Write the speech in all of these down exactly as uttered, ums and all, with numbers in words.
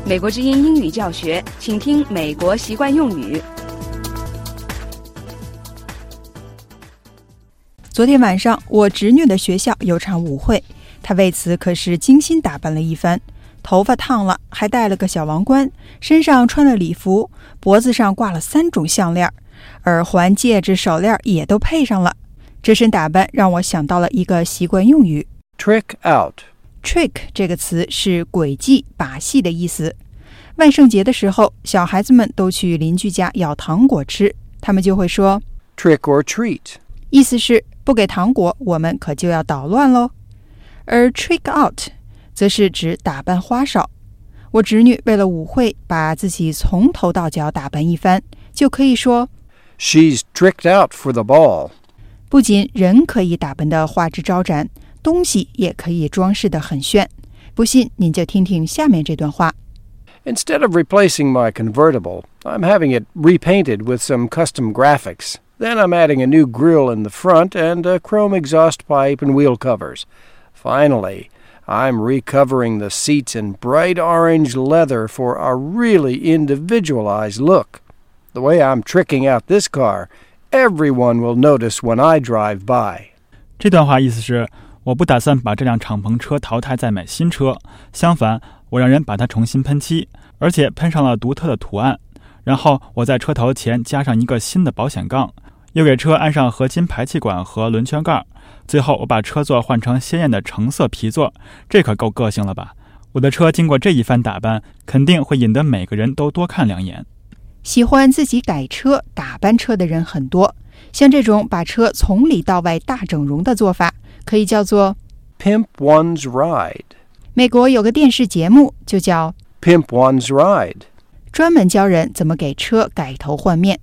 美国之音英语教学，请听美国习惯用语。 昨天晚上，我侄女的学校有场舞会，她为此可是精心打扮了一番，头发烫了，还戴了个小王冠，身上穿了礼服，脖子上挂了三种项链，耳环、戒指、手链也都配上了。这身打扮让我想到了一个习惯用语 Trick out。Trick 这个词是诡计、把戏的意思。万圣节的时候，小孩子们都去邻居家要糖果吃，他们就会说 Trick or treat， 意思是不给糖果，我们可就要捣乱咯。而 trick out 则是指打扮花哨。我侄女为了舞会把自己从头到脚打扮一番，就可以说 She's tricked out for the ball。 不仅人可以打扮得花枝招展，东西也可以装饰得很炫。不信您就听听下面这段话。 Instead of replacing my convertible, I'm having it repainted with some custom graphics. Then I'm adding a new grille in the front and a chrome exhaust pipe and wheel covers. Finally, I'm recovering the seats in bright orange leather for a really individualized look. The way I'm tricking out this car, everyone will notice when I drive by. 这段话意思是，我不打算把这辆敞篷车淘汰再买新车，相反，我让人把它重新喷漆，而且喷上了独特的图案。然后我在车头前加上一个新的保险杠，又给车安上合金排气管和轮圈盖。最后我把车座换成鲜艳的橙色皮座，这可够个性了吧？我的车经过这一番打扮，肯定会引得每个人都多看两眼。 喜欢自己改车、打扮车的人很多，像这种把车从里到外大整容的做法，可以叫做 Pimp one's ride。 美国有个电视节目就叫 Pimp one's ride， 专门教人怎么给车改头换面。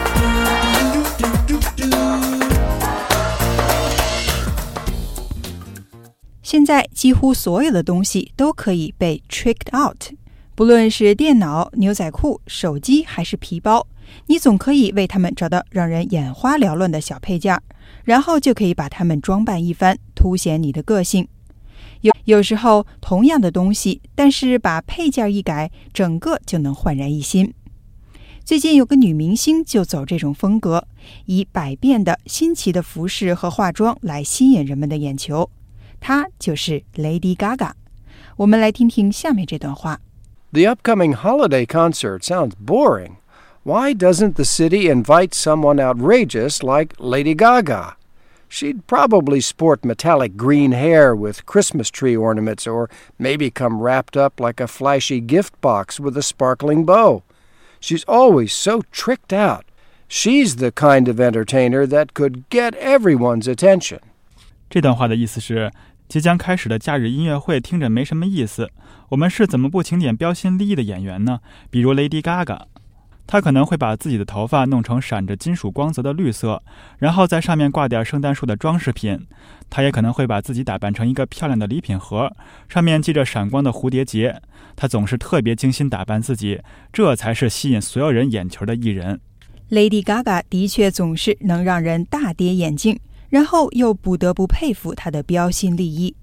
现在几乎所有的东西都可以被 tricked out， 不论是电脑、牛仔裤、手机还是皮包，你总可以为它们找到让人眼花缭乱的小配件，然后就可以把它们装扮一番，凸显你的个性。有有时候同样的东西，但是把配件一改，整个就能焕然一新。最近有个女明星就走这种风格，以百变的新奇的服饰和化妆来吸引人们的眼球。她就是 Lady Gaga。 我们来听听下面这段话。 The upcoming holiday concert sounds boring. Why doesn't the city invite someone outrageous like Lady Gaga? She'd probably sport metallic green hair with Christmas tree ornaments, or maybe come wrapped up like a flashy gift box with a sparkling bow. She's always so tricked out. She's the kind of entertainer that could get everyone's attention. 这段话的意思是，即将开始的假日音乐会听着没什么意思，我们是怎么不请点标新立异的演员呢？比如 Lady Gaga。她可能会把自己的头发弄成闪着金属光泽的绿色，然后在上面挂点圣诞树的装饰品。她也可能会把自己打扮成一个漂亮的礼品盒，上面系着闪光的蝴蝶结。她总是特别精心打扮自己，这才是吸引所有人眼球的艺人。 Lady Gaga 的确总是能让人大跌眼镜，然后又不得不佩服她的标新立异。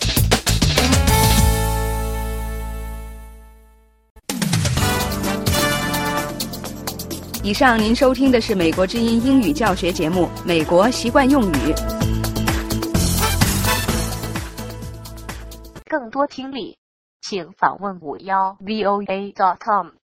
以上您收听的是美国之音英语教学节目《美国习惯用语》。 更多听力，请访问五幺 V O A dot com。